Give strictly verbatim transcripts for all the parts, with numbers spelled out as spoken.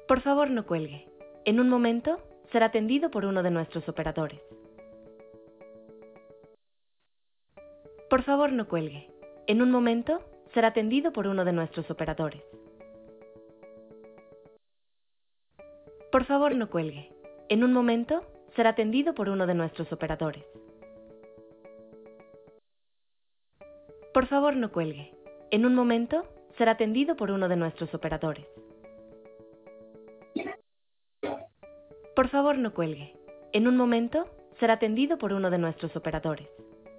Por favor, no cuelgue. En un momento, será atendido por uno de nuestros operadores. Por favor, no cuelgue. En un momento, será atendido por uno de nuestros operadores. Por favor, no cuelgue. En un momento, será atendido por uno de nuestros operadores. Por favor, no cuelgue. En un momento, será atendido por uno de nuestros operadores. Por favor, no cuelgue. En un momento, será atendido por uno de nuestros operadores.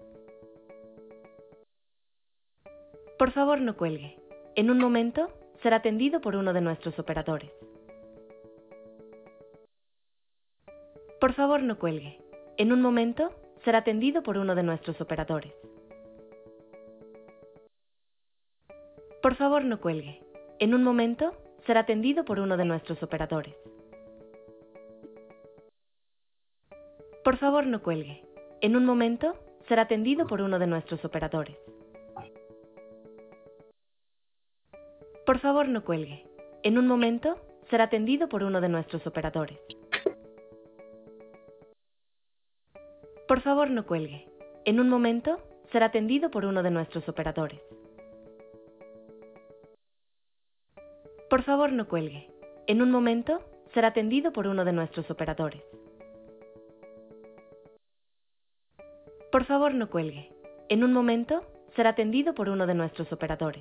Por favor, no cuelgue. En un momento, será atendido por uno de nuestros operadores. Por favor, no cuelgue. En un momento, será atendido por uno de nuestros operadores. Por favor, no cuelgue. En un momento, será atendido por uno de nuestros operadores. Por favor, no cuelgue. En un momento, será atendido por uno de nuestros operadores. Por favor, no cuelgue. En un momento, será atendido por uno de nuestros operadores. Por favor, no cuelgue. En un momento, será atendido por uno de nuestros operadores. Por favor, no cuelgue. En un momento, será atendido por uno de nuestros operadores. Por favor, no cuelgue. En un momento, será atendido por uno de nuestros operadores.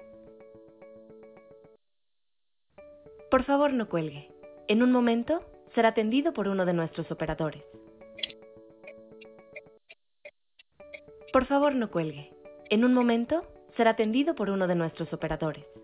Por favor, no cuelgue. En un momento, será atendido por uno de nuestros operadores. Por favor, no cuelgue. En un momento, será atendido por uno de nuestros operadores.